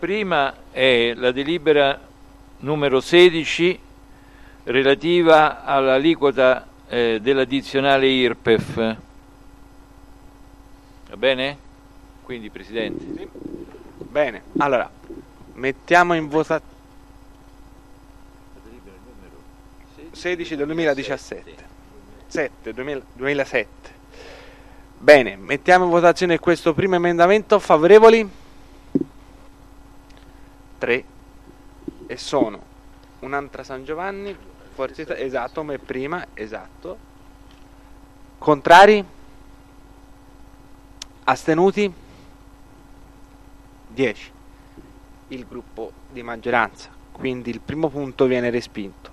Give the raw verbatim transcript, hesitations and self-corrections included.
Prima è la delibera numero sedici relativa all'aliquota eh, dell'addizionale I R P E F. Va bene? Quindi, Presidente. Sì. Bene, allora, mettiamo in votazione sedici del duemiladiciassette. sette, duemilasette. Bene, mettiamo in votazione questo primo emendamento. Favorevoli? tre. E sono un'altra San Giovanni, Forza Italia, esatto, come prima, esatto. Contrari? Astenuti? dieci. Il gruppo di maggioranza. Quindi il primo punto viene respinto.